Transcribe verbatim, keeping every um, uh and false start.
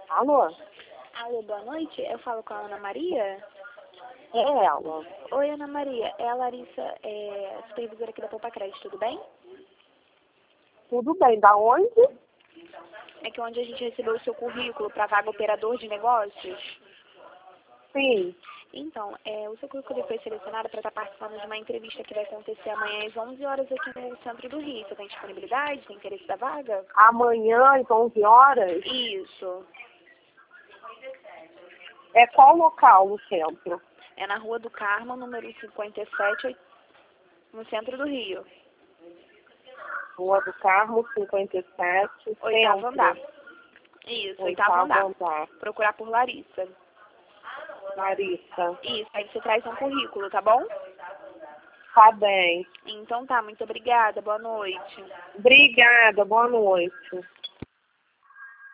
Alô? Alô, boa noite. Eu falo com a Ana Maria? É ela. Oi, Ana Maria. É a Larissa, é, supervisora aqui da Poupa Crédito, tudo bem? Tudo bem, da onde? É que onde a gente recebeu o seu currículo para vaga operador de negócios. Sim. Então, é, o seu currículo foi selecionado para estar participando de uma entrevista que vai acontecer amanhã às onze horas aqui no centro do Rio. Você tem disponibilidade? Tem interesse da vaga? Amanhã, às onze horas? Isso. É qual local no centro? É na Rua do Carmo, número cinquenta e sete, no centro do Rio. Rua do Carmo, cinquenta e sete, Oitavo centro. andar. Isso, oitavo Oitavo andar. andar. Procurar por Larissa. Larissa. Isso, aí você traz um currículo, tá bom? Tá bem. Então tá, muito obrigada, boa noite. Obrigada, boa noite.